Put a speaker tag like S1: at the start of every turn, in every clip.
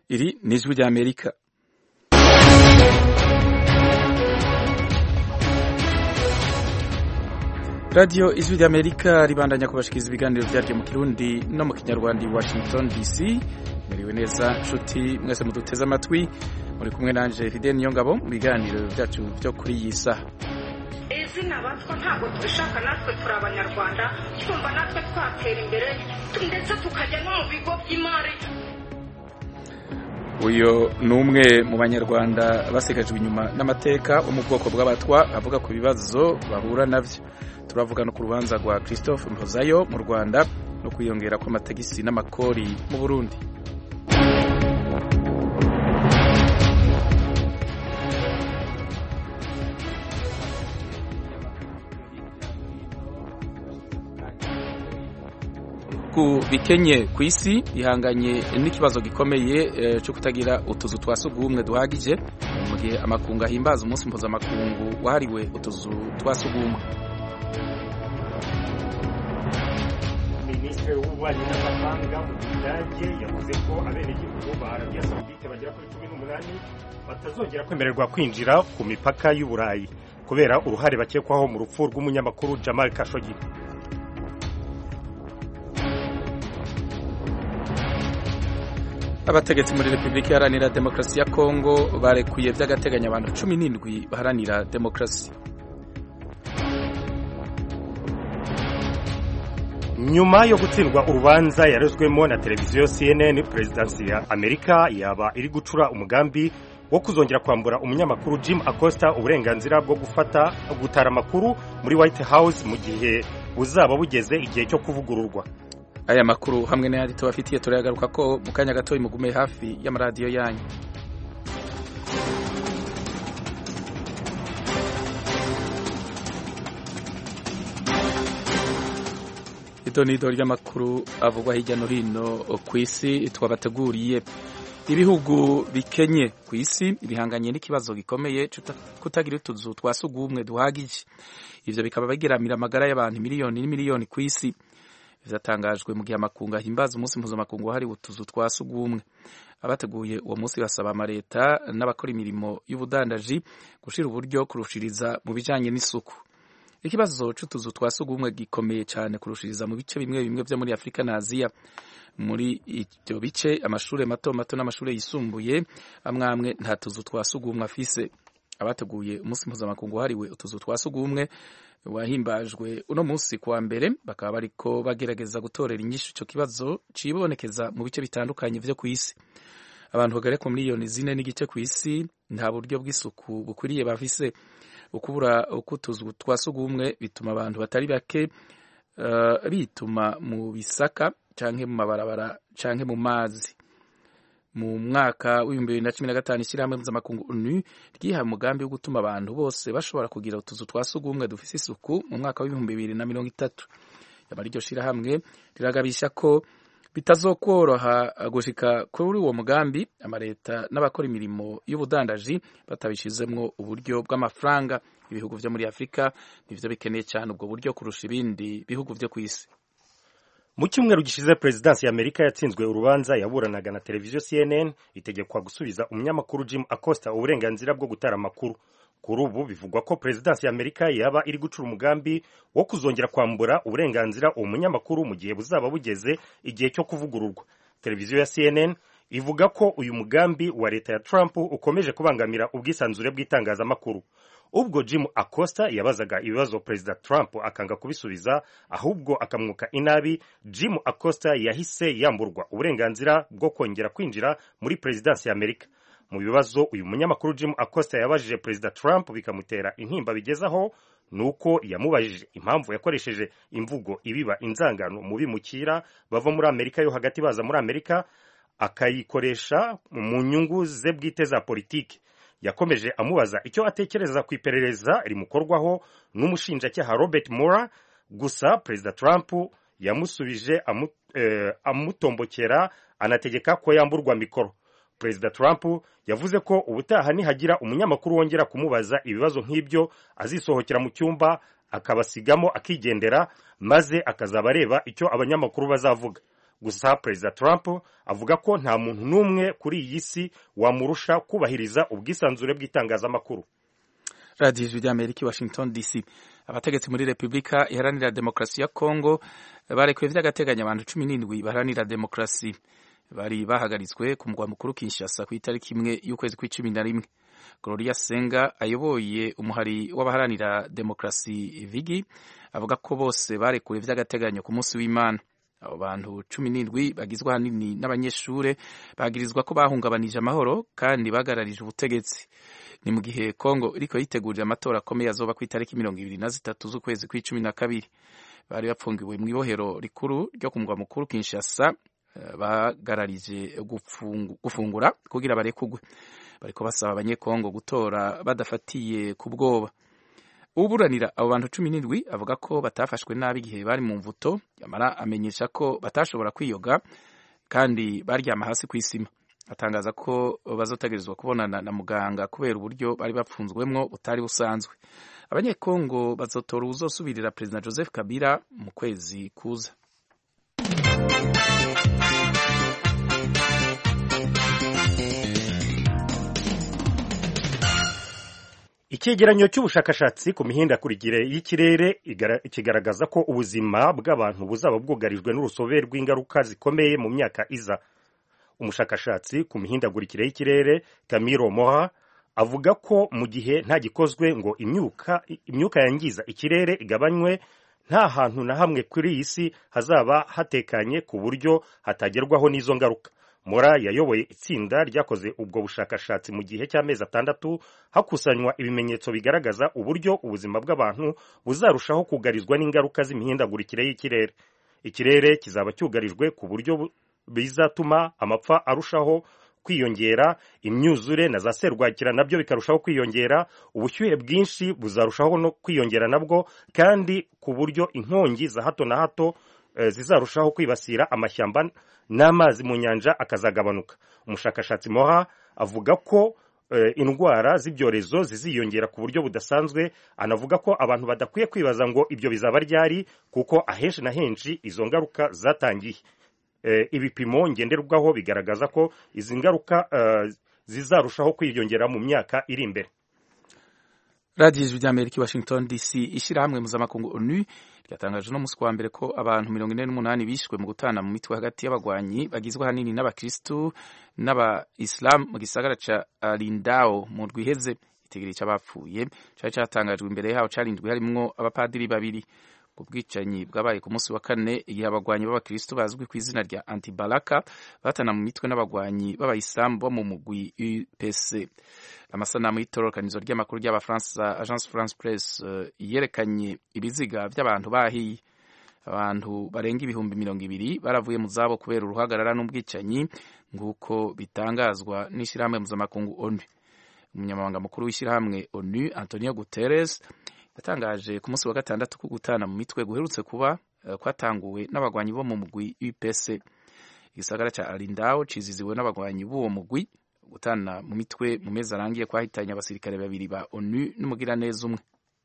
S1: Iri ni ijwi ry'Amerika. Radio ijwi ry'Amerika ribandanya kubashikiriza ibiganiro vyaryo mu Kirundi no mu Kinyarwanda i Washington DC. Muriwe neza nshuti mwese muduteze amatwi, muri kumwe nanje Fidel Niyongabo mu biganiro vyacu vyo kuri iyi saha.
S2: Izina batwa ntago tubishaka, natwe turi Abanyarwanda, twumva natwe twatera imbere ndetse tukajya no mu bigo by'imari.
S1: Uyo numwe mu Banyarwanda basigajwe inyuma n'amateka mu bwoko bw'abatwa avuga ku bibazo bahura navyo. Turavuga no ku rubanza rwa Christophe Mpozayo mu Rwanda no kwiyongera kw'amatagisi n'amakori mu Burundi. Bikenye ku isi ihanganye n'ikibazo gikomeye cyo kutagira utuzu twa sugumwe duhagije mu gihe amakungu ahimbaza umunsi mpuzamakungu wahariwe utuzu twa sugumwe.
S3: Minisitiri w'ububanyi n'amahanga mu Budage yavuze ko abenegihugu ba Arabia Saudite bagera kuri 18 batazongera kwemererwa kwinjira ku mipaka y'u Burayi kubera uruhare bakekwaho mu rupfu rw'umunyamakuru Jamal Khashoggi.
S1: Abategetsi muri Republika Iharanira Demokarasi ya Kongo barekuye by'agateganyo abantu 17 baharanira demokarasi.
S3: Nyuma yo gutsindwa urubanza yarezwemo na televiziyo CNN, Presidency ya Amerika yaba iri gucura umugambi wo kuzongera kwambura umunyamakuru Jim Acosta uburenganzira bwo gutara amakuru muri White House mu gihe buzaba bugeze igihe cyo kuvugururwa.
S1: Aya makuru hamwe n'ayandi tubafitiye turayagaruka ko mu kanya gato imugume hafi y'amaradiyo yanyu. Idonido ry'amakuru avugwa hirya no hino ku isi twabateguriye. Ibihugu bikenye ku isi bihanganye n'ikibazo gikomeye kutagira utuzu twa sugumwe duhagije. Ivyo bikaba bigeramira amagara y'abantu miliyoni n'imiliyoni ku isi. Vyatangajwe mu gihe amakungu ahimbaza umunsi mpuzamakungu wahariwe utuzu twa sugumwe. Abateguye uwo munsi basaba amareta n'abakora imirimo y'ubudandaji gushira uburyo kurushiriza mu bijanye n'isuku. Ikibazo c'utuzu twa sugumwe gikomeye cyane kurushiriza mu bice bimwe bimwe vyo muri Afrika na Aziya. Muri ivyo bice amashure mato mato n'amashure yisumbuye amwe nta tuzu twa sugumwe afise. Abateguye umunsi mpuzamakungu wahariwe utuzu twa sugumwe wahimbajwe uno munsi kwa mbere bakaba bariko bagerageza gutorera inyishu ico kibazo cibonekeza mu bice bitandukanye vyo kw'isi. Abantu bagera ku miliyoni 4 n'igice kw'isi nta buryo bw'isuku bukwiriye bafise. Ukubura ukutuzu twa sugumwe bituma abantu batari bake bituma mu bisaka canke mu mabarabara canke mu mazi. Mu mwaka w'2015 ishyirahamwe mpuzamakungu ONU ryihaye umugambi wo gutuma abantu bose bashobora kugira utuzu twa sugumwe dufise isuku mu mwaka w'2030. Yamara iryo shirahamwe riragabisha ko bitazokoroha gushika kuri uwo mugambi amareta n'abakora imirimo y'ubudandaji batabishizemwo uburyo bw'amafaranga. Ibihugu vyo muri Afrika nivyo bikeneye cyane ubwo buryo kurusha ibindi bihugu vyo kw'isi.
S3: Mu cyumweru gishize Presidency ya Amerika yatsinzwe urubanza yaburanaga na televiziyo CNN itegekwa gusubiza umunyamakuru Jim Acosta uburenganzira bwo gutara amakuru. Kuri ubu bivugwa ko Presidency ya Amerika yaba iri gucura umugambi wo kuzongera kwambura uburenganzira uwo munyamakuru mu gihe buzaba bugeze igihe cyo kuvugururwa. Televiziyo ya CNN ivuga ko uyu mugambi wa leta ya Trump ukomeje kubangamira ubwisanzure bw'itangazamakuru. Ubwo Jim Acosta yabazaga ibibazo President Trump akanga kubisubiza ahubwo akamwuka inabi, Jim Acosta yahise yamburwa uburenganzira bwo kongera kwinjira muri Presidency ya Amerika. Mu bibazo uyu munyamakuru Jim Acosta yabajije President Trump bikamutera intimba bigezaho nuko yamubajije impamvu yakoresheje imvugo ibiba inzangano mu bimukira bava muri Amerika yo hagati baza muri Amerika akayikoresha mu nyungu ze bwite za politiki. Yakomeje amubaza icyo atekereza ku iperereza rimukorwaho n'umushinjacyaha Robert Mueller, gusa President Trump yamusubije amutombokera anategeka ko yamburwa mikoro. President Trump yavuze ko ubutaha nihagira umunyamakuru wongera kumubaza ibibazo nk'ibyo azisohokera mu cyumba akabasigamo akigendera maze akazaba areba icyo abanyamakuru bazavuga. gusa Perezida Trump avuga ko nta muntu n'umwe kuri iyi si wamurusha kubahiriza ubwisanzure bw'itangazamakuru.
S1: Radio Ijwi ry'Amerika, Washington DC. Abategetsi muri Repubulika Iharanira Demokarasi ya Kongo barekuye vy'agateganyo abantu 17 baharanira demokarasi bari bahagaritswe ku mugwa mukuru Kinshasa ku itariki 1 y'ukwezi kwa-11. Gloria Senga ayoboye umuhari w'abaharanira demokarasi Vigi avuga ko bose barekuye vy'agateganyo ku munsi w'Imana. Abo bantu 17 bagizwe hanini n'abanyeshure bagirizwa ko bahungabanije amahoro kandi bagararije ubutegetsi. Ni mu gihe Kongo iriko yitegurira amatora akomeye azoba ku itariki 23 z'ukwezi kwa-12. Bari bapfungiwe mu ibohero rikuru ryo ku mugwa mukuru Kinshasa bagararije gufungura kugira barekugwe. Bariko basaba abanyekongo gutora badafatiye ku bwoba. Uburanira abo bantu 17 avuga ko batafashwe nabi igihe bari mu mvuto, yamara amenyesha ko batashobora kwiyoga kandi baryama hasi kw'isima. Atangaza ko bazotegerezwa kubonana na muganga kubera uburyo bari bapfunzwemwo butari busanzwe. Abanyekongo bazotora uzosubirira President Joseph Kabila mu kwezi kuza.
S3: Icegeranyo cy'ubushakashatsi ku mihindagurikire y'ikirere kigaragaza ko ubuzima bw'abantu buzaba bwugarijwe n'urusobe rw'ingaruka zikomeye mu myaka iza. Umushakashatsi ku mihindagurikire y'ikirere Camilo Moha avuga ko mu gihe nta gikozwe ngo imyuka yangiza ikirere igabanywe, nta hantu na hamwe kuri iyi si hazaba hatekanye ku buryo hatagerwaho n'izo ngaruka. Mora yayoboye itsinda ryakoze ubwo bushakashatsi mu gihe cy'amezi 6 hakusanywa ibimenyetso bigaragaza uburyo ubuzima bw'abantu buzarushaho kugarizwa n'ingaruka z'imihindagurikire y'ikirere. Ikirere kizaba cyugarijwe ku buryo bizatuma amapfa arushaho kwiyongera, imyuzure na za serwakira nabyo bikarushaho kwiyongera, ubushyuhe bwinshi buzarushaho no kwiyongera nabwo, kandi ku buryo inkongi za hato na hato zizarushaho kwibasira amashyamba n'amazi mu nyanja akazagabanuka. Umushakashatsi Moha avuga ko indwara z'ibyorezo ziziyongera ku buryo budasanzwe. Anavuga ko abantu badakwiye kwibaza ngo ibyo bizaba ryari, kuko ahenshi na henshi izo ngaruka zatangiye. Ibipimo ngenderwaho bigaragaza ko izi ngaruka zizarushaho kwiyongera mu myaka iri imbere.
S1: Radio Ijwi ry'Amerika, Washington DC. Ishirahamwe mpuzamakungu ONU ryatangaje no musi wa mbere ko abantu 48 bishwe mu gutana mu mitwe hagati y'abagwanyi bagizwe hanini n'abakristu n'aba-Islam mu gisagara ca Lindao mu rwiheze. Itegeko cy'abapfuye cyari cyatangajwe imbere yaho carindwi harimwo abapadiri babiri. Ubwicanyi bwabaye ku munsi wa kane igihe abagwanyi b'abakristo bazwi ku izina rya Antibalaka batana mu mitwe n'abagwanyi b'abayisilamu bo mu mugwi UPC. Amasanamu y'itororokanizo ry'amakuru ry'abafaransa Agence France Presse yerekanye ibiziga by'abantu bahiye. Abantu barenga 200,000 baravuye mu zabo kubera uruhagarara n'ubwicanyi nguko bitangazwa n'ishirahamwe mpuzamakungu ONU. Umunyamabanga mukuru w'ishirahamwe ONU Antonio Guterres yatangaje ku munsi wa gatandatu ko gutana mu mitwe guherutse kuba kwatanguwe n'abagwanyi bo mu mugwi UPC. Igisagara ca Lindao ciziziwe n'abagwanyi b'uwo mugwi. Gutana mu mitwe mu mezi arangiye kwahitanye abasirikare babiri ba ONU n'umugiraneza umwe.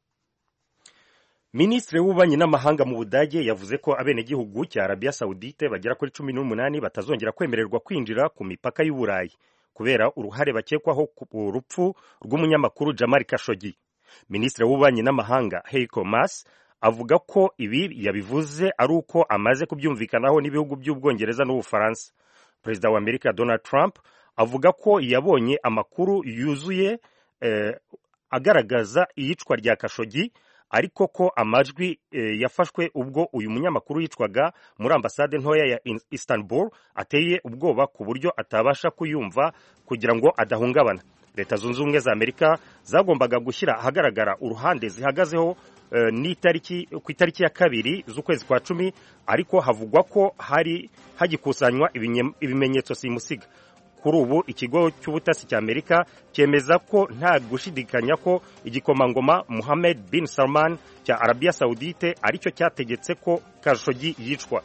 S3: Ministre w'ububanyi n'amahanga mu Budage yavuze ko abenegihugu cya Arabia Saudite bagera kuri 18 batazongera kwemererwa kwinjira ku mipaka y'u Burayi kubera uruhare bakekwaho ku rupfu rw'umunyamakuru Jamal Khashoggi. Ministre w'ububanyi n'amahanga Heiko Maas avuga ko ibi yabivuze ari uko amaze kubyumvikanaho n'ibihugu by'Ubwongereza n'Ubufaransa. Perezida wa Amerika Donald Trump avuga ko yabonye amakuru yuzuye agaragaza iyicwa rya Khashoggi, ariko ko amajwi yafashwe ubwo uyu munyamakuru yicwaga muri ambasade ntoya ya Istanbul ateye ubwoba ku buryo atabasha kuyumva kugira ngo adahungabana. Leta Zunze Ubumwe za Amerika zagombaga gushyira ahagaragara uruhande zihagazeho ku itariki ya 2 z'ukwezi kwa 10, ariko havugwa ko hari hagikusanywa ibimenyetso simusiga. Kuri ubu ikigo cy'ubutasi cya Amerika cyemeza ko nta gushidikanya ko igikomangoma Mohammed bin Salman cya Arabia Saudite aricyo cyategetse ko Khashoggi yicwa.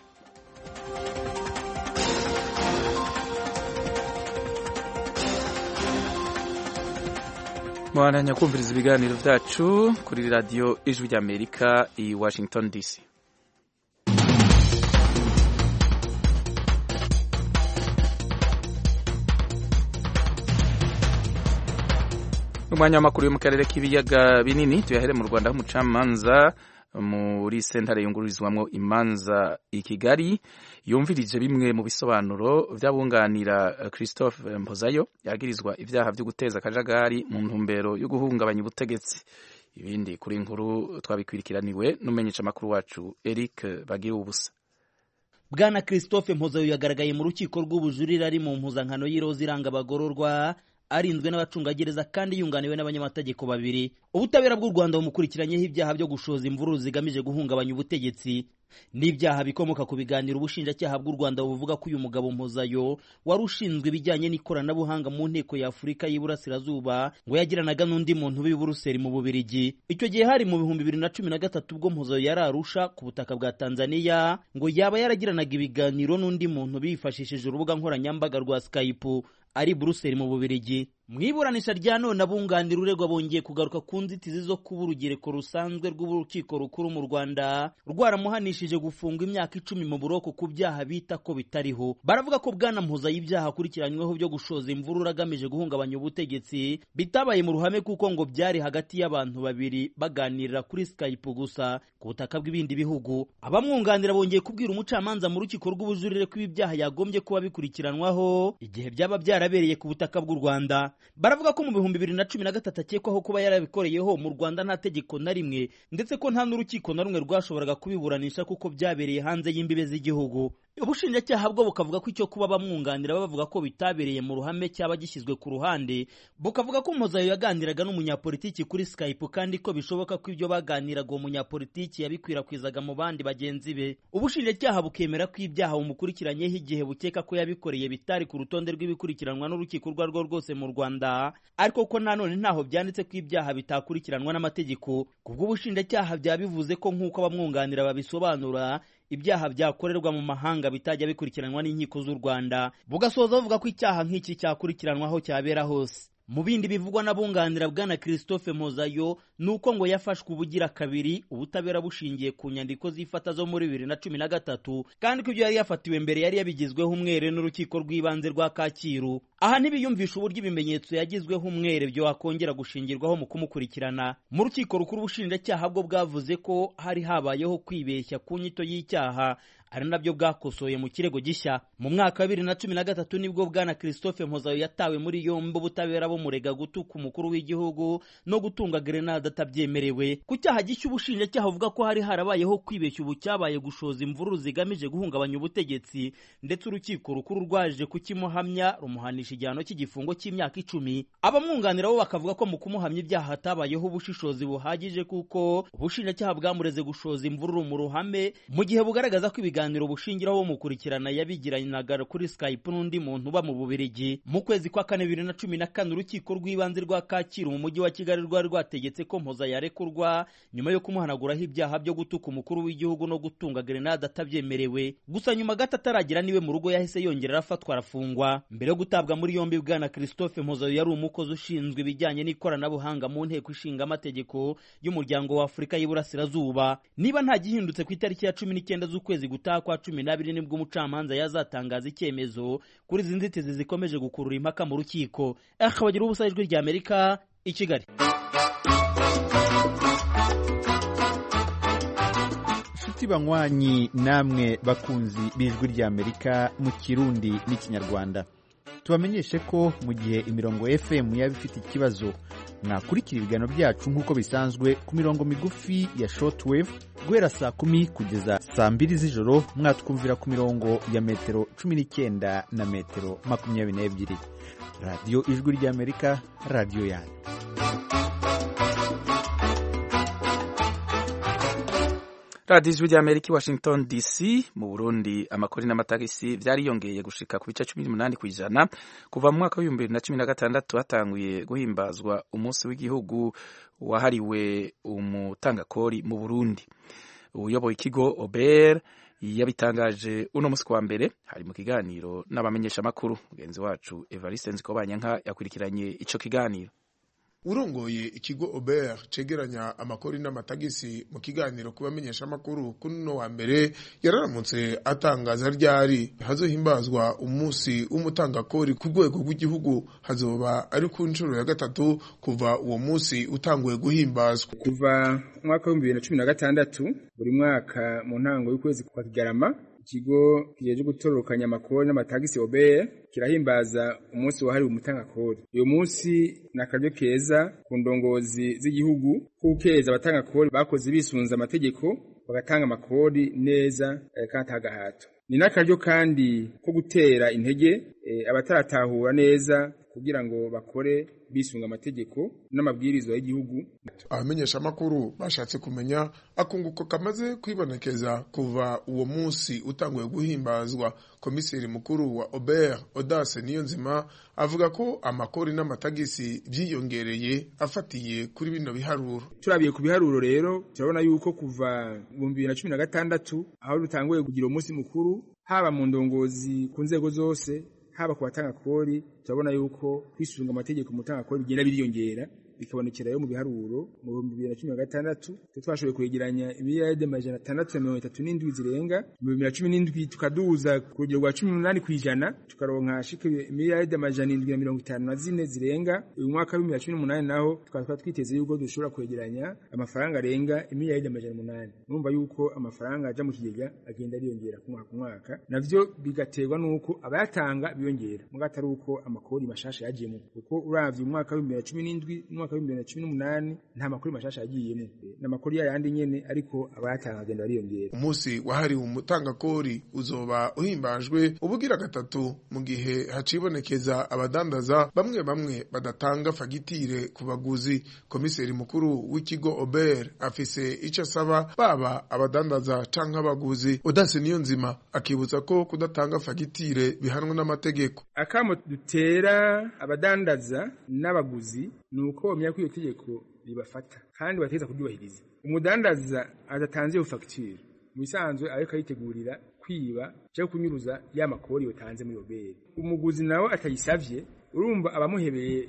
S1: Mwananya kumviriza ibiganiro vyacu kuri radio Ijwi ry'Amerika i Washington DC. umwanya w'amakuru yo mu karere k'ibiyaga binini tuyahere mu Rwanda, aho umucamanza muri sentare yungururizwamwo imanza i Kigali yumvirije bimwe mu bisobanuro vy'abunganira Christophe Mpozayo yagirizwa ivyaha vyo guteza akajagari mu ntumbero yo guhungabanya ubutegetsi. Ibindi kuri inkuru twabikwirikiraniwe n'umenyesha makuru wacu Eric Bagira ubusa.
S4: Bwana Christophe Mpozayo yagaragaye mu rukiko rw'ubujurire ari mu mpuzankano y'iroza iranga abagororwa, arinzwe n'abacungagereza kandi yunganiwe n'abanyamategeko babiri. Ubutabera bw'u Rwanda bumukurikiranyeho ibyaha byo gushoza imvururu zigamije guhungabanya ubutegetsi n'ibyaha bikomoka ku biganiro ubushinjacyaha bw'u Rwanda buvuga ko uyu mugabo Mpozayo wari ushinzwe ibijyanye n'ikoranabuhanga mu nteko ya Afurika y'Iburasirazuba ngo yagiranaga n'undi muntu w'i Buruseli mu Bubiligi. Icyo gihe hari mu 2013 ubwo Mpozayo yari Arusha ku butaka bwa Tanzania ngo yaba yaragiranaga ibiganiro n'undi muntu bifashishije urubuga nkoranyambaga rwa Skype ari Buruseli mu Bubiligi. Mwiburanisha rya none abunganira uregwa bongeye kugaruka ku nzitizi zo kuba urugereko rusanzwe rw'urukiko rukuru mu Rwanda rwaramuhanishije gufungwa imyaka 10 mu buroko ku byaha bita ko bitariho. Baravuga ko Bwana Mpozayo ibyaha akurikiranyweho byo gushoza imvururu agamije guhungabanya ubutegetsi bitabaye mu ruhame kuko ngo byari hagati y'abantu babiri baganirira kuri Skype gusa ku butaka bw'ibindi bihugu. Abamwunganira bongeye kubwira umucamanza mu rukiko rw'ubujurire ko ibyaha yagombye kuba bikurikiranwaho igihe byaba byarabereye ku butaka bw'u Rwanda. Baravuga ko mu 2013 akekwaho kuba yarabikoreyeho mu Rwanda nta tegeko na rimwe, ndetse ko nta n'urukiko na rumwe rwashoboraga kubiburanisha kuko byabereye hanze y'imbibe z'igihugu. Ubushinjacyaha bwo bukavuga ko icyo kuba bamwunganira bavuga ko bitabereye mu ruhame cyaba gishyizwe ku ruhande, bukavuga ko Mpozayo yaganiraga n'umunyapolitiki kuri Skype kandi ko bishoboka ko ibyo baganiraga uwo munyapolitiki yabikwirakwizaga mu bandi bagenzi be. Ubushinjacyaha bukemera ko ibyaha bumukurikiranyeho igihe bukeka ko yabikoreye bitari ku rutonde rw'ibikurikiranwa n'urukiko urwo arirwo rwose mu Rwanda, ariko ko nanone ntaho byanditse ko ibyaha bitakurikiranwa n'amategeko. Kubw'ubushinjacyaha byabivuze ko nk'uko abamwunganira babisobanura ibyaha byakorerwa mu mahanga bitajya bikurikiranwa n'inkiko z'u Rwanda, bugasoza bavuga ko icyaha nk'iki cyakurikiranwaho cyabera hose. Mu bindi bivugwa n'abunganira Bwana Christophe Mpozayo nuko ngo yafashwe ubugira kabiri, ubutabera bushingiye ku nyandiko zifata zo muri 2013 kandi ko ibyo yari yafatiwe mbere yari yabigizweho umwere n'urukiko rw'ibanze rwa Kacyiru. Aha ntibiyumvisha uburyo ibimenyetso yagizweho umwere byo wakongera gushingirwaho mu kumukurikirana. Mu rukiko rukuru ubushinjacyaha bwo bwavuze ko hari habayeho kwibeshya ku nyito y'icyaha, ari nabyo bwakosoye mu kirego gishya. Mu mwaka wa 2013 nibwo Bwana Christophe Mpozayo yatawe muri yombi, ubutabera bumurega gutuka umukuru w'igihugu no gutunga grenade atabyemerewe. Ku cyaha gishya ubushinjacyaha buvuga ko hari harabayeho kwibeshya ubu cyabaye gushoza imvururu zigamije guhungabanya ubutegetsi, ndetse urukiko rukuru rwaje kukimuhamya rumuhanisha igihano cy'igifungo cy'imyaka 10. Abamwunganira bo bakavuga ko mu kumuhamya ibyaha hatabayeho ubushishozi buhagije kuko ubushinjacyaha bwamureze gushoza imvururu mu ruhame mu gihe bugaragaza ko ibiganiro bushingiraho mukurikirana yabigiranaga kuri Skype n'undi muntu uba mu Bubiligi. Mu kwezi kwa 2014 urukiko rw'ibanze rwa Kacyiru mu mujyi wa Kigali rwari rwategetse ko Mpozayo yarekurwa nyuma yo kumuhanaguraho ibyaha byo gutuka umukuru w'igihugu no gutunga grenade atabyemerewe. Gusa nyuma gato ataragira niwe mu rugo yahise yongera arafatwa arafungwa. Mbere yo gutabwa muri yombi Bwana Christophe Mpozayo yari umukozi ushinzwe ibijyanye n'ikoranabuhanga mu nteko ishinga amategeko y'umuryango wa Afurika y'Iburasirazuba. Niba nta gihindutse ku itariki ya 19 z'ukwezi gutaha kwa 12 nibwo umucamanza yazatangaza icyemezo kuri izi nzitizi zikomeje gukurura impaka mu rukiko. Bagira ubusa ijwi rya Amerika i Kigali.
S5: Nshuti banywanyi namwe bakunzi b'ijwi rya Amerika mu Kirundi n'Ikinyarwanda, tubamenyeshe ko mu gihe imirongo FM yaba ifite ikibazo mwakurikira ibiganiro byacu nk'uko bisanzwe ku mirongo migufi ya shortwave guhera saa 10 kugeza saa 2 z'ijoro. Mwatwumvira ku mirongo ya metero 19 na metero 22. Radio Ijwi ry'Amerika, radio yanyu.
S1: Radio Ijwi ry'Amerika Washington DC. Mu Burundi amakori n'amatagisi vyariyongeye gushika ku bice 18 kwijana kuva mu mwaka wa 2016 hatanguye guhimbazwa umunsi w'igihugu wahariwe umutangakori mu Burundi. Uyoboye ikigo Ober yabitangaje uno musi kwa mbere, hari mu kiganiro n'abamenyesha makuru. Mugenzi wacu Evariste Nzikobanyanka yakurikiranye ico kiganiro.
S6: urongoye ikigo Ober cegeranya amakori n'amatagisi mu kiganiro kubamenyesha amakuru kuno wa mbere yararamutse atangaza ryari hazohimbazwa umunsi w'umutangakori ku rwego rw'igihugu. Hazoba ari ku nshuro ya gatatu kuva uwo munsi utanguye guhimbazwa.
S7: Kuva mwaka wa 2016 buri mwaka mu ntango y'ukwezi kwa Kigarama ikigo kijeje gutororokanya amakori n'amatagisi Ober kirahimbaza umunsi wahariwe umutangakori. Uyo munsi nakaryo keza ku ndongozi z'igihugu kukeza abatangakori bakoze bisunza amategeko bagatanga amakori neza kandi agahato. Ni nakaryo kandi ko gutera intege abataratahura neza kugira ngo bakore bisunga amategeko n'amabwirizwa y'igihugu.
S6: Abamenyesha amakuru bashatse kumenya akunguko kamaze kwibonekeza kuva uwo munsi utanguye guhimbazwa. Komiseri mukuru wa Ober Audace Niyonzima avuga ko amakori n'amatagisi byiyongereye afatiye kuri bino biharuro.
S7: Turabiye ku biharuro rero turabona yuko kuva mu 2016 aho dutanguye kugira umunsi mukuru haba mu ndongozi ku nzego zose haba ku batangakori turabona yuko kwisunga amategeko mutangakori bigenda biriyongera bikabonekera yo mu biharuro mu 2016 twashoboye kwegeranya miliyari amajana 637 zirenga. Mu 2017 tukaduza ku rugero rwa 18% tukaronka shike miliyari amajana 754 zirenga. Uyu mwaka wa 2018 naho tukaba twiteze yuko dushobora kwegeranya amafaranga arenga miliyari amajana 8. Numva yuko amafaranga aja mu kigega agenda ariyongera ku mwaka navyo bigaterwa nuko abayatanga biyongera mugatari uko amakori mashasha yagiyemo, kuko uravye umwaka wa 2017 n'umwaka wa 2018 nta makori mashasha yagiyemo n'amakori yandi nyene, ariko abayatanga agenda ariyongera.
S6: Umunsi wahariwe umutangakori uzoba uhimbajwe ubugira gatatu mu gihe hacibonekeza abadandaza bamwe badatanga fagitire ku baguzi. Komiseri mukuru w'ikigo Ober afise ico asaba baba abadandaza canke abaguzi. Audace Niyonzima akibutsa ko kudatanga fagitire bihanwa n'amategeko.
S7: Akamo dutera abadandaza n'abaguzi nuko bamenya ko iyo tegeko ribafata kandi bateza kuryubahiriza. Umudandaza adatanze iyo fagitire mu bisanzwe ariko yitegurira kwiba cyo kunyuruza ya makori yotanze muri Ober. Umuguzi nawe atayisavye urumva abamuhebeye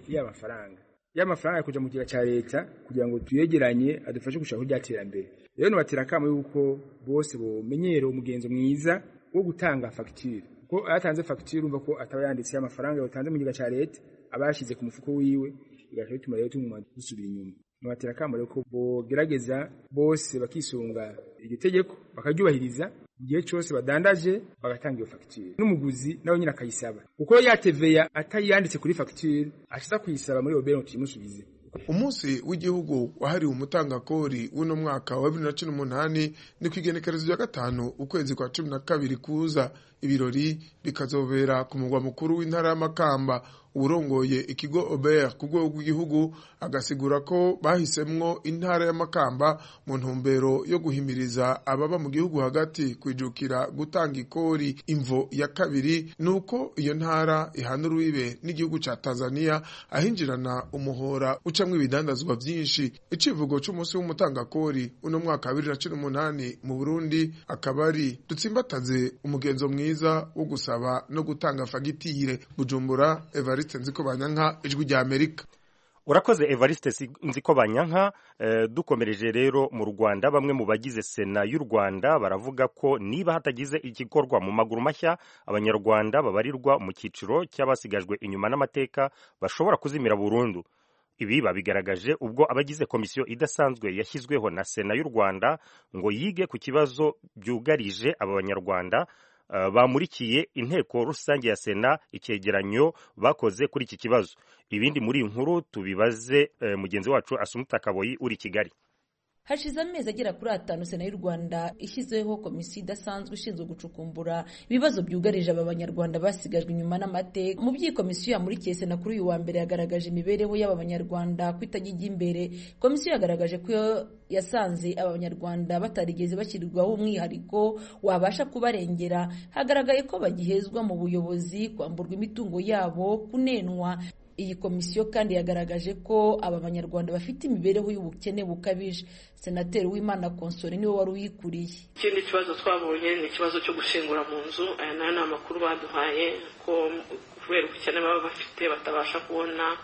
S7: ya mafaranga yakuja mu kiga ca leta kugira ngo tuyegeranye adufashe gushaka kuryaterambere. Rero no batera kamo yuko bose bomenyera umugenzo mwiza wo gutanga fagitire, ko atanze fagitire urumva ko ataba yanditse amafaranga yotanze mu kiga ca leta abashize ku mufuko wiwe, bigaje bituma rero tumuma dusubira inyuma. No batera kamo rero ko bogerageza bose bakisunga iryo tegeko bakaryubahiriza igihe cyose badandaje bagatanga iyo fagitire. N'umuguzi nawe nyine akayisaba, kuko yateveya atayanditse kuri fagitire ashaka kuyisaba muri Ober timusubize.
S6: Umunsi w'igihugu wahariwe umutangakori w'uno mwaka wa 2018 ni kwigenekerezo rya 5 ukwezi kwa 12 kuza. Ibirori bikazobera ku mugwa mukuru w'intara y'Amakamba. Urongoye ikigo Ober ku rwego rw'igihugu agasigura ko bahisemwo intara y'Amakamba mu ntumbero yo guhimiriza ababa mu gihugu hagati kwijukira gutanga ikori. Imvo ya kabiri nuko iyo ntara ihana urubibe n'igihugu ca Tanzania ahinjirana umuhora ucamwe ibidandazwa byinshi. Icivugo c'umunsi w'umutangakori uno mwaka wa 2018 mu Burundi akabari dutsimbataze umugenzo mwiza wo gusaba no gutanga fagitire. Bujumbura, Evariste Nzikobanyanka, Ijwi rya Amerika.
S3: Urakoze Evariste Nzikobanyanka. Dukomereje rero mu Rwanda, bamwe mu bagize Sena y'u Rwanda baravuga ko niba hatagize igikorwa mu maguru mashya abanyarwanda babarirwa mu cyiciro cy'abasigajwe inyuma n'amateka bashobora kuzimira burundu. Ibi babigaragaje ubwo abagize komisiyo idasanzwe yashyizweho na Sena y'u Rwanda ngo yige ku kibazo byugarije aba banyarwanda bamurikiye inteko rusange ya Sena icyegeranyo bakoze kuri iki kibazo. Ibindi muri inkuru tubibaze mugenzi wacu Asumuta Kaboyi uri Kigali.
S8: Hashize amezi agera kuri 5 Sena y'u Rwanda ishyizeho komisiyo idasanzwe ishinzwe gucukumbura ibibazo byugarije aba banyarwanda basigajwe inyuma n'amateka. Mu by'ikomisiyo yamurikiye Sena kuri uyu wa mbere yagaragaje imibereho y'aba banyarwanda kwitajya imbere. Komisiyo yagaragaje ko yasanze aba banyarwanda batarigeze bashyirirwaho umwihariko wabasha kubarengera. Hagaragaye ko bagihezwa mu buyobozi, kwamburwa imitungo yabo, kunenwa. Iyi komisiyo kandi yagaragaje ko aba banyarwanda bafite imibereho y'ubukene bukabije. Senateri Uwimana Console niwe wari uyikuriye.
S9: Ikindi kibazo twabonye ni ikibazo cyo gushingura mu nzu. Aya ni amakuru baduhaye ko kubera ubukene baba bafite batabasha kubona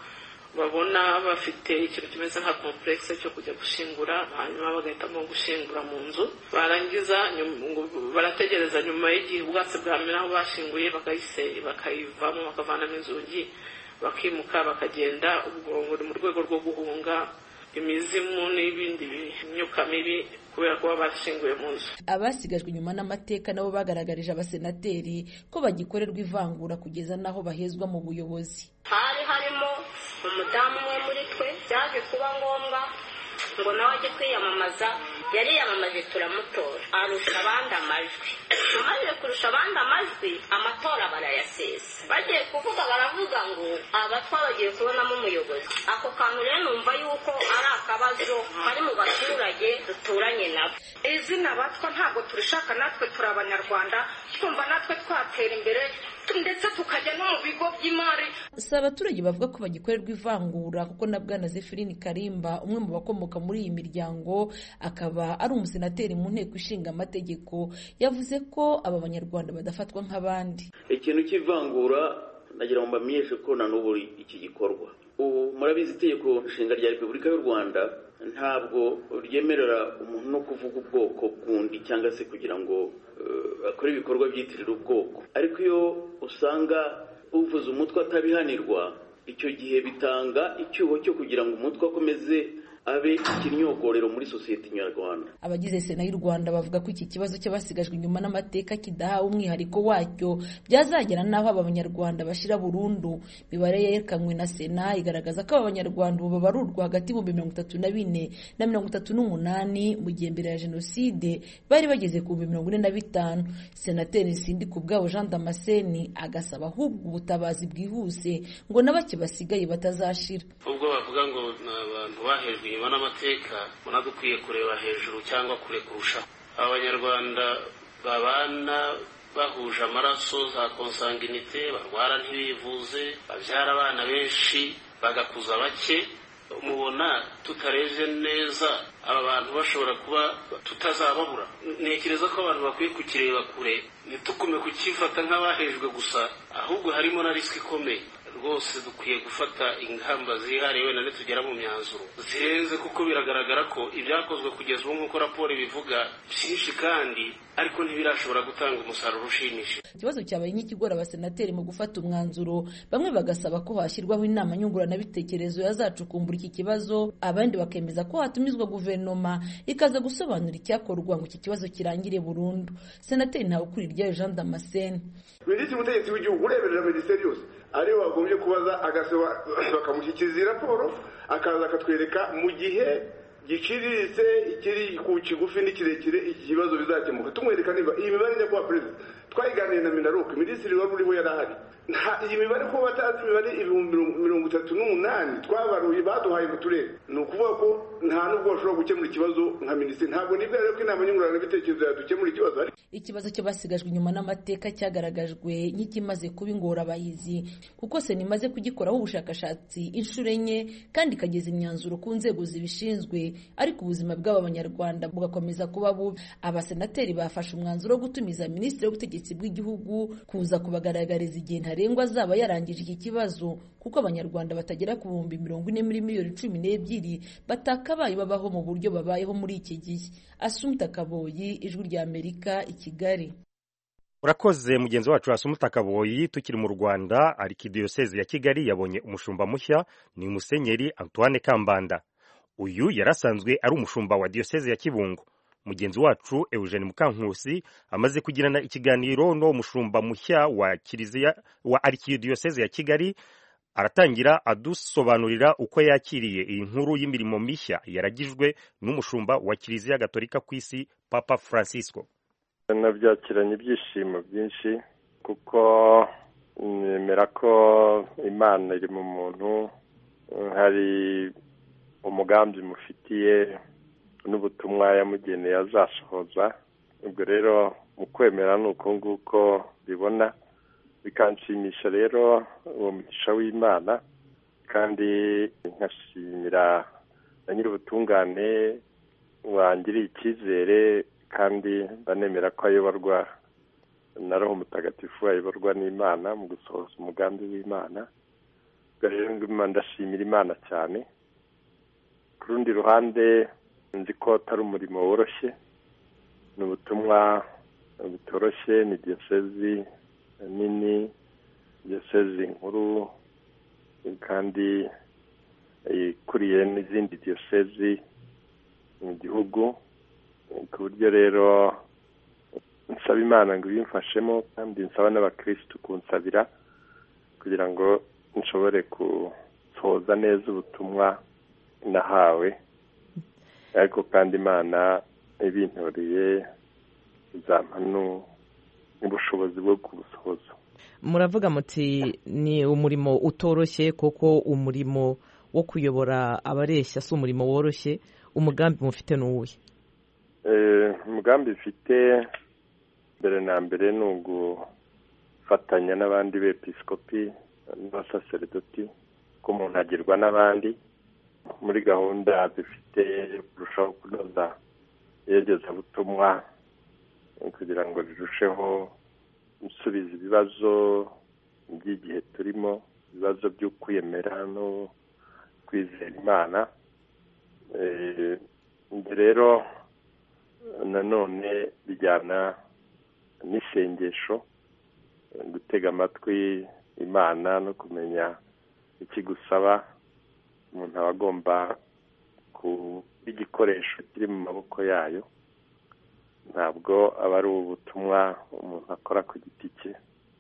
S9: babona bafite ikintu kimeze nka complexe cyo kujya gushingura, hanyuma bagahitamo gushingura mu nzu, barangiza barategereza nyuma y'igihe ubwatsi bwamera aho bashinguye bakayivamo bakavanamo inzugi bakimuka bakagenda. Ubwo buri mu rwego rwo guhunga imizimu n'ibindi myuka mibi kubera kuba bashinguye mu nzu.
S8: Abasigajwe inyuma n'amateka nabo bagaragarije abasenateri ko bagikorerwa ivangura kugeza n'aho bahezwa mu buyobozi.
S2: Hari harimo umudamu umwe muri twe byaje kuba ngombwa ngo nawe ajye kwiyamamaza, yari yamamaje turamutora arusha abandi amajwi. Amaze kurusha abandi amajwi amatora barayasesa, bagiye kuvuga baravuga ngo abatwa bagiye kubonamo umuyobozi. Ako kantu rero numva yuko ari akabazo kari mu baturage duturanye nabo. Izina abatwa ntabwo turishaka, natwe turi abanyarwanda, twumva natwe twatera imbere ndetse tukajya no mu bigo by'imari.
S8: Si abaturage bavuga ko bagikorerwa ivangura, kuko na Bwana Zephirine Karimba, umwe mu bakomoka muri iyi miryango akaba ari umusenateri mu nteko ishinga amategeko, yavuze ko aba banyarwanda badafatwa nk'abandi.
S10: Ikintu cy'ivangura nagira ngo mbamenyeshe ko na n'ubu iki gikorwa. Ubu murabizi itegeko nshinga rya Repubulika y'u Rwanda ntabwo ryemerera umuntu no kuvuga ubwoko bw'undi cyangwa se kugira ngo akore ibikorwa byitirira ubwoko. Ariko iyo usanga uvuze umutwe atabihanirwa, icyo gihe bitanga icyuho cyo kugira ngo umutwe akomeze abe ikinyogorero muri sosiyete nyarwanda.
S8: Abagize Sena y'u Rwanda bavuga ko iki kibazo cy'abasigajwe inyuma n'amateka kidahawe umwihariko wacyo, byazagera n'aho aba banyarwanda bashira burundu. Imibare yerekanwe na Sena igaragaza ko aba banyarwanda ubu babarurwa hagati mu 34 na 38, mu gihe mbere ya Jenoside bari bageze ku 45. Senateri Sindikubwabo Jean Damascene agasaba ahubwo ubutabazi bwihuse ngo n'abake basigaye batazashira.
S11: Ubwo bavuga ngo abantu bahejwe inyuma n'amateka, muna dukwiye kureba hejuru cyangwa kure kurushaho. Abanyarwanda babana bahuje amaraso, za consanguinité, barwara ntibivuze, babyara abana benshi bagakuza bake. Mubona tutareje neza aba bantu bashobora kuba tutazababura. Ntekereza ko abantu bakwiye kukireba kure, ntitukume kukifata nk'abahejwe gusa, ahubwo harimo na risk ikomeye. Rwose dukwiye gufata ingamba zihariye wenda nitugera mu myanzuro zirenze, kuko biragaragara ko ibyakozwe kugeza ubu nk'uko raporo bivuga byinshi kandi ariko ntibirashobora gutanga umusaruro ushimishije.
S8: Ikibazo cyabaye nk'ikigora abasenateri mu gufata umwanzuro, bamwe bagasaba ko hashyirwaho inama nyunguranabitekerezo yazacukumbura iki kibazo, abandi bakemeza ko hatumizwa guverinoma ikaza gusobanura icyakorwa ngo iki kibazo kirangire burundu. Senateri Ntawukuriryayo Jean Damascene:
S12: Minisitiri w'Ubutegetsi w'igihugu ureberera minisiteri yose ariwe wagombye kubaza, agasaba bakamushyikiriza raporo, akaza akatwereka mu gihe giciriritse, ikiri ku kigufi n'ikirekire iki kibazo bizakemuka. Tumwereka niba iyi mibare njya kuba perezida twayiganiye na Minaruke, minisitiri wari uriho yarahari. Iyi mibare ko batazi imibare 38 twabaruye baduhaye mu turere, ni ukuvuga ko nta nubwo bashobora gukemura ikibazo nka minisitiri. Ntabwo nibwira rero ko inama nyunguranabitekerezo yadukemura ikibazo.
S8: Ikibazo cy'abasigajwe inyuma n'amateka cyagaragajwe nk'ikimaze kuba ingorabahizi, kuko Sena imaze kugikoraho ubushakashatsi inshuro enye kandi ikageza imyanzuro ku nzego zibishinzwe, ariko ubuzima bw'aba banyarwanda bugakomeza kuba bubi. Abasenateri bafashe umwanzuro wo gutumiza Minisitiri w'Ubutegetsi bw'igihugu kuza kubagaragariza igihe ntarengwa azaba yarangije iki kibazo, kuko abanyarwanda batagera ku 40 muri miliyoni 12 batakabaye babaho mu buryo babayeho muri iki gihe. Assumpta Kaboyi, Ijwi rya Amerika, i Kigali.
S3: Urakoze mugenzi wacu Assumpta Kaboyi. Tukiri mu Rwanda, Arikidiyoseze ya Kigali yabonye umushumba mushya, ni Musenyeri Antoine Kambanda. Uyu yarasanzwe ari umushumba wa Diyoseze ya Kibungo. Mugenzi wacu Eugene Mukankusi amaze kugirana ikiganiro no mushumba mushya wa Kiliziya wa Arikidiyoseze ya Kigali, aratangira adusobanurira uko yakiriye iyi nkuru y'imirimo mishya yaragijwe n'umushumba wa Kiliziya Gatolika ku isi, Papa Francisco.
S13: Nabyakiranye ibyishimo byinshi, kuko nemera ko Imana iri mu muntu, hari umugambi mufitiye n'ubutumwa yamugeneye azasohoza. Ubwo rero mu kwemera nuko nguko bibona, bikanshimisha rero uwo mugisha w'Imana, kandi nkashimira na nyir'ubutungane wangiriye icyizere, kandi banemera ko ayoborwa na Roho Mutagatifu, ayoborwa n'Imana mu gusohoza umugambi w'Imana. rero ndashimira Imana cyane. Ku rundi ruhande nzi ko atari umurimo woroshye, ni ubutumwa butoroshye, ni diyosezi nini, diyosezi nkuru kandi ikuriye n'izindi diyosezi mu gihugu, ku buryo rero nsaba Imana ngo ibimfashemo kandi nsaba n'abakirisitu kunsabira kugira ngo nshobore gusohoza neza ubutumwa nahawe, ariko kandi Imana ibintoreye izampa n'ubushobozi bwo kubusohoza.
S14: Muravuga muti ni umurimo utoroshye, kuko umurimo wo kuyobora abareshya si umurimo woroshye. Umugambi mufite n'uwuhe?
S13: Umugambi mfite mbere na mbere ni ugufatanya n'abandi bepiskopi n'abasaseredoti, ko umuntu agirwa n'abandi muri gahunda dufite yo kurushaho kunoza iyogezabutumwa kugira ngo rirusheho gusubiza ibibazo by'igihe turimo, ibibazo byo kwiyemera no kwizera Imana. Rero nanone bijyana n'isengesho, gutega amatwi Imana no kumenya ikigusaba. Umuntu aba agomba kuba igikoresho kiri mu maboko yayo, ntabwo aba ari ubutumwa umuntu akora ku giti cye.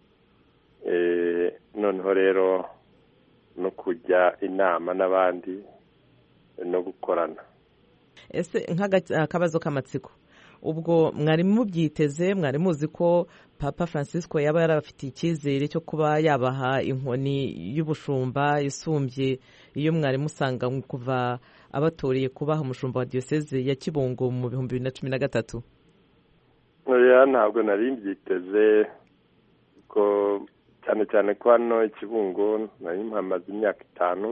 S13: Noneho rero no kujya inama n'abandi no gukorana.
S14: Ese nk'akabazo k'amatsiko, ubwo mwari mubyiteze, mwari muzi ko Papa Francisco yaba yarabafitiye icyizere cyo kuba yabaha inkoni y'ubushumba isumbye iyo mwari musanga kuva abatoreye kubaha umushumba wa diyoseze ya Kibungo mu 2013?
S13: Oya, ntabwo nari mbyiteze, ko cyane ko hano Kibungo nari mpamaze imyaka 5,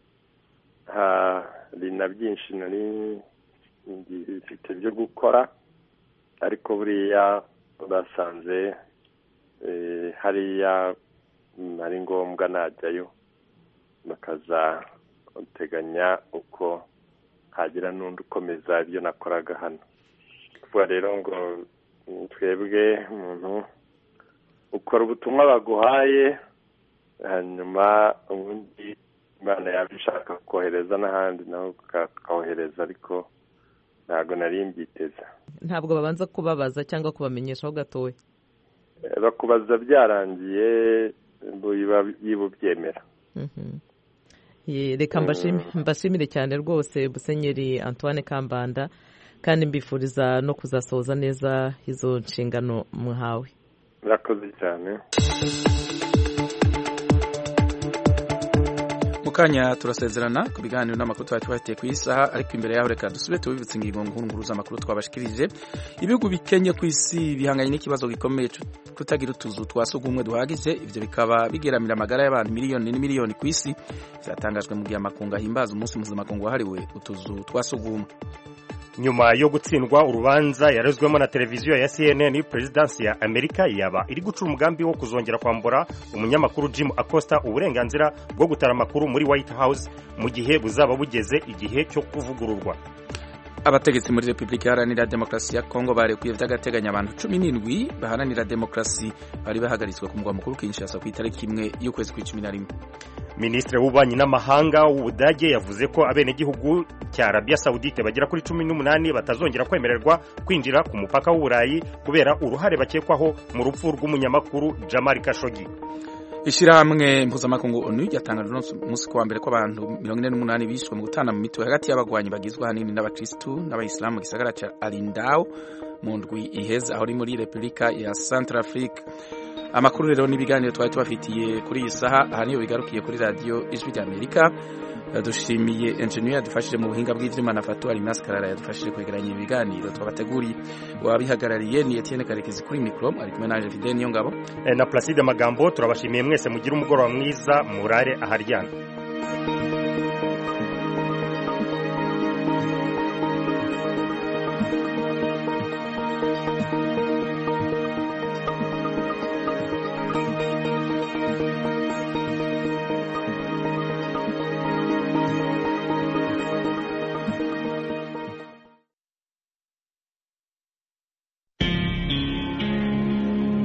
S13: hari na byinshi nari mfite byo gukora, ariko buriya basanze hariya ari ngombwa najyayo, bakaza uteganya uko hagira n'undi ukomeza ibyo nakoraga hano. Kuvuga rero ngo twebwe umuntu ukora ubutumwa baguhaye, hanyuma ubundi Imana yabishaka kohereza n'ahandi naho ukahohereza, ariko ntabwo nari mbyiteze.
S14: Ntabwo babanza kubabaza cyangwa kubamenyeshaho gatoya?
S13: Bakubaza byarangiye yibubyemera.
S14: Reka mbashimire cyane rwose Musenyeri Antoine Kambanda, kandi mbifuriza no kuzasohoza neza izo nshingano muhawe.
S13: Murakoze cyane.
S1: Mukanya turasezerana ku biganiro n'amakuru twafitiye ku isaha, ariko imbere yaho reka dusubire tubibutse ingingo nkuru z'amakuru twabashikirije. Ibihugu bikenye ku isi bihanganye n'ikibazo gikomeye kutagira utuzu twa sugumwe duhagije, ivyo bikaba bigeramira amagara y'abantu miliyoni n'imiliyoni ku isi. Byatangajwe mu gihe amakungu ahimbaza umunsi mpuzamakungu wahariwe utuzu twa sugumwe.
S3: Nyuma yo gutsindwa urubanza yarezwemo na televiziyo ya CNN, Perezidansi ya Amerika yaba iri guca umugambi wo kuzongera kwambura umunyamakuru Jim Acosta uburenganzira bwo gutara amakuru muri White House mu gihe buzaba bugeze igihe cyo kuvugururwa.
S1: Abategetsi muri Republika Iharanira Demokarasi ya Kongo barekuye by'agateganyo abantu 17 baharanira demokarasi bari bahagaritswe ku mugwa mukuru Kinshasa ku itariki 1 y'ukwezi kwa 11.
S3: Ministre w'ububanyi n'amahanga w'Ubudage yavuze ko abenegihugu cya Arabia Saudite bagera kuri 18 batazongera kwemererwa kwinjira ku mupaka w'Uburayi kubera uruhare bakekwaho mu rupfu rw'umunyamakuru Jamal Khashoggi.
S1: Ishirahamwe mpuzamakungu ONU yatangaje umunsi kwa mbere ko abantu 48 bishwe mu gutana mu mitwe hagati y'abagwanyi bagizwe hanini n'abakristu n'abayisilamu mu gisagara ca Alindao mu ndwi iheze aho muri Republika ya Centrafrique. Amakuru rero n'ibiganiro twari tubafitiye kuri iyi saha aha niyo bigarukiye kuri radio Ijwi ry'Amerika. Dushimiye engineer yadufashije mu buhinga bw'ivyuma na Fatu Alimas Karara yadufashije kwegeranya ibiganiro twabateguriye. Wabihagarariye ni Etienne Karekezi kuri micro, ari kumwe na Fidel Niyongabo
S3: na Placide Magambo. Turabashimiye mwese mugira umugoroba mwiza, murare aharyana.